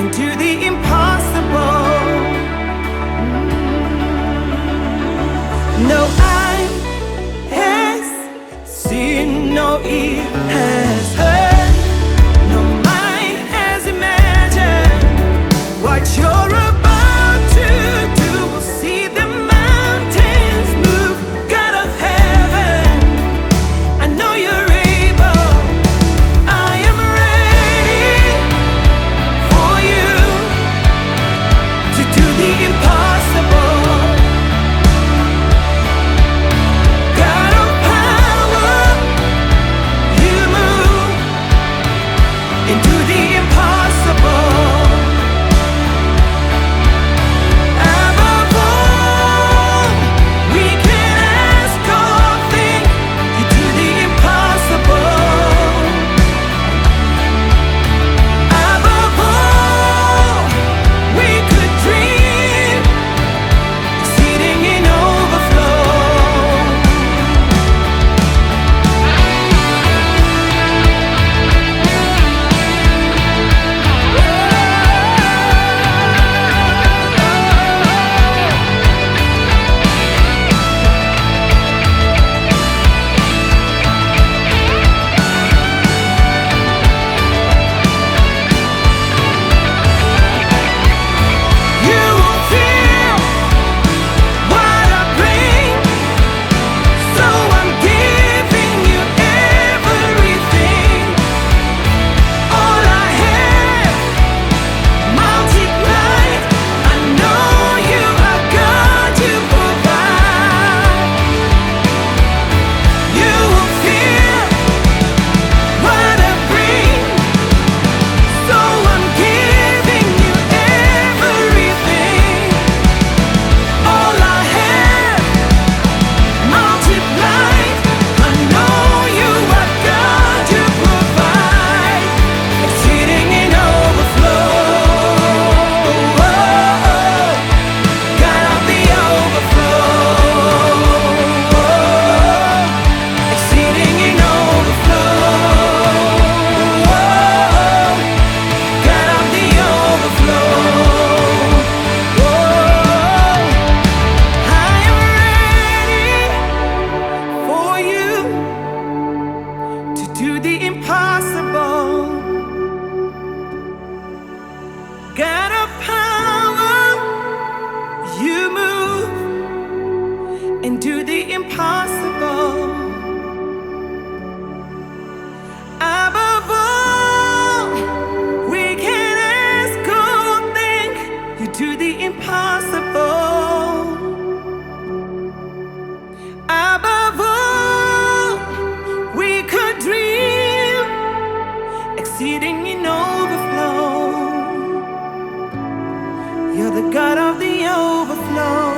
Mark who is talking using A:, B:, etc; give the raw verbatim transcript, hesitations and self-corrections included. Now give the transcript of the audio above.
A: and do the impossible. No eye has seen, no ear has heard, no mind has imagined what you're about to do. We'll see the mountains move. God of heaven, I know you're able. I am ready for you to do the impossible. God of power, you move and do the impossible. Above all we can ask or think, you do the impossible. Above all we could dream, exceeding in overflow. You will feel what I bring, so I'm giving you everything. All I have, multiplied. I know you are God, you provide. You will feel what I bring, so I'm giving you everything. All I have, multiplied. I know you are God, you provide, exceeding in overflow. God of the overflow, exceeding in overflow. God of the overflow. I am ready for you to do the impossible. God of power, you move and do the impossible. Above all we can ask or think, you do the impossible. Above all we could dream, exceeding in overflow. You're the God of the overflow.